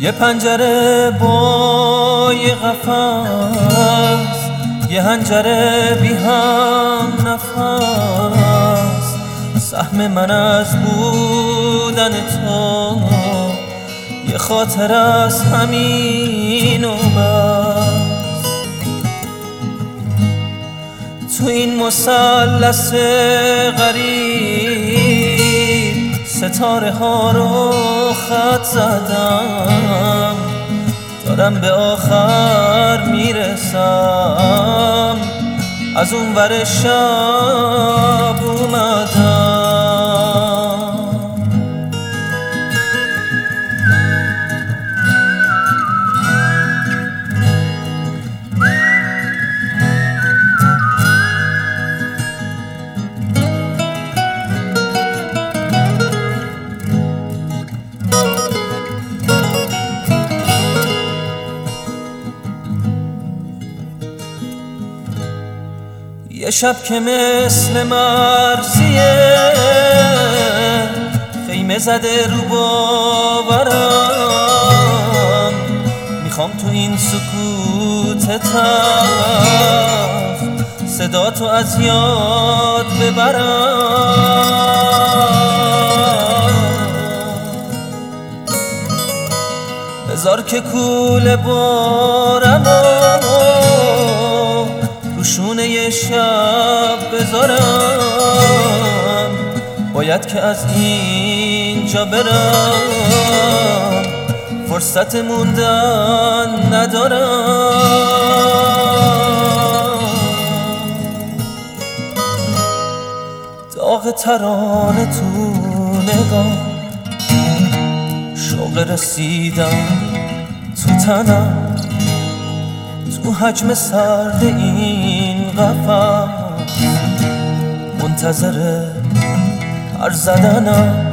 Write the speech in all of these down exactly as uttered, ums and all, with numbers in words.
یه پنجره با یه قفس، یه حنجره بی هم نفس. سهم من از بودن تو یه خاطر از همین و بس. تو این مثلث غریب ستاره ها رو خط زدم، دارم به آخر میرسم، از اون ور شب اومدم. یه شب که مثل مرسیه خیمه زده رو باورم، میخوام تو این سکوت تلخ صدا تو از یاد ببرم. بذار که کوله بارم روشونه یه شب بذارم، باید که از اینجا برم، فرصت موندن ندارم. داغ ترانه تو نگاه، شوق رسیدن تو تنم، تو حجم سرد این قفس منتظر پر زدنم.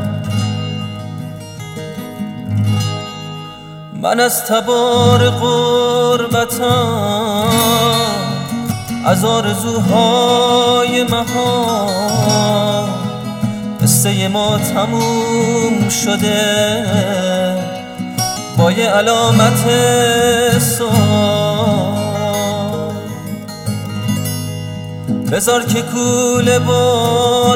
من از تبار غربتم، از آرزوهای مهان، قصه ما تموم شده با یه علامت سوال. بذار که کوله بارم